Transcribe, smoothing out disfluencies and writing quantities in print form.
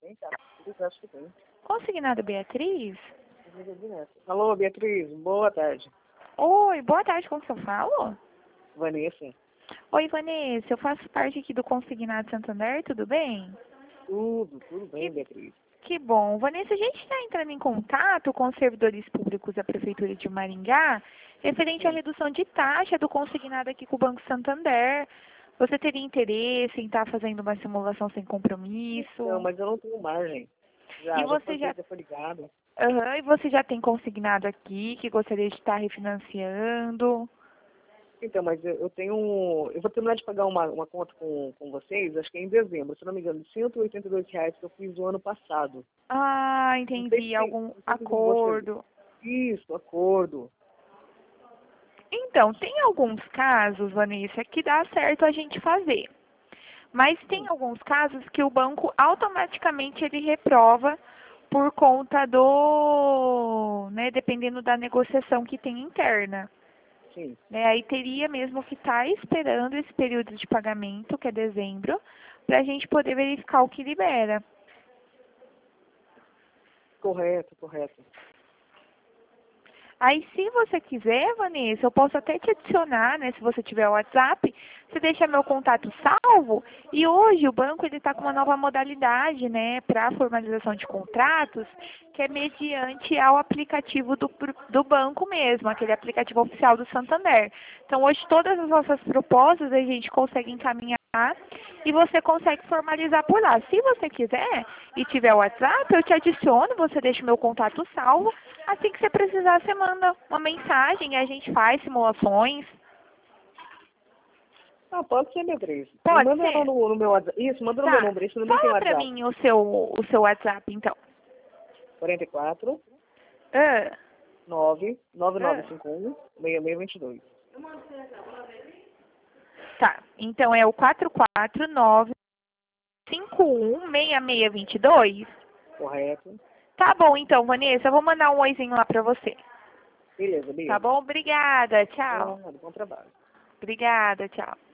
Tem, cara. Eu acho que tem. Consignado Beatriz? Alô, Beatriz. Boa tarde. Oi, boa tarde, como que eu falo? Vanessa. Oi, Vanessa, eu faço parte aqui do Consignado Santander, tudo bem? Tudo bem, Beatriz. Que bom. Vanessa, a gente está entrando em contato com os servidores públicos da Prefeitura de Maringá, referente à redução de taxa do consignado aqui com o Banco Santander. Você teria interesse em estar fazendo uma simulação sem compromisso? Não, mas eu não tenho margem. E você já foi ligado. e você já tem consignado aqui, que gostaria de estar refinanciando? Então, mas eu tenho. Eu vou terminar de pagar uma conta com vocês, acho que é em dezembro, se não me engano, de R$ 182 que eu fiz o ano passado. Ah, Não sei entendi. se, Algum não sei se acordo. Isso, acordo. Então, tem alguns casos, Vanessa, que dá certo a gente fazer. Mas tem alguns casos que o banco automaticamente ele reprova por conta do, né, dependendo da negociação que tem interna. Sim. Né, aí teria mesmo que estar esperando esse período de pagamento, que é dezembro, para a gente poder verificar o que libera. Correto. Aí, se você quiser, Vanessa, eu posso até te adicionar, né? Se você tiver o WhatsApp, você deixa meu contato salvo. E hoje o banco ele está com uma nova modalidade, né, para formalização de contratos, que é mediante ao aplicativo do banco mesmo, aquele aplicativo oficial do Santander. Então, hoje todas as nossas propostas a gente consegue encaminhar e você consegue formalizar por lá. Se você quiser e tiver o WhatsApp, eu te adiciono, você deixa o meu contato salvo. Assim que você precisar, você manda uma mensagem e a gente faz simulações. Ah, pode ser, Beatriz. Pode Manda ser? no meu WhatsApp. Isso, manda no meu Tá. número. Esse número tem Fala pra WhatsApp. mim o seu WhatsApp, então. 44 Ah, 9 ah. 9951 6622. Tá. Então é o 449-516622? Correto. Tá bom, então, Vanessa. Eu vou mandar um oizinho lá pra você. Beleza, Tá beleza. bom? Obrigada. Tchau. Bom trabalho. Obrigada. Tchau.